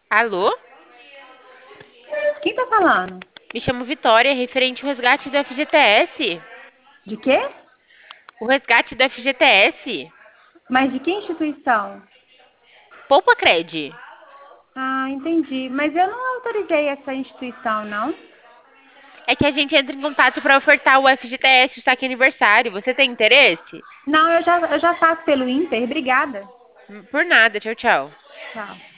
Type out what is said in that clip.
Alô? Quem tá falando? Me chamo Vitória, referente ao resgate do FGTS. De quê? O resgate do FGTS. Mas de que instituição? Poupa Cred. Ah, entendi. Mas eu não autorizei essa instituição, não. É que a gente entra em contato para ofertar o FGTS, o saque aniversário. Você tem interesse? Não, eu já faço pelo Inter. Obrigada. Por nada, tchau, tchau. Tchau.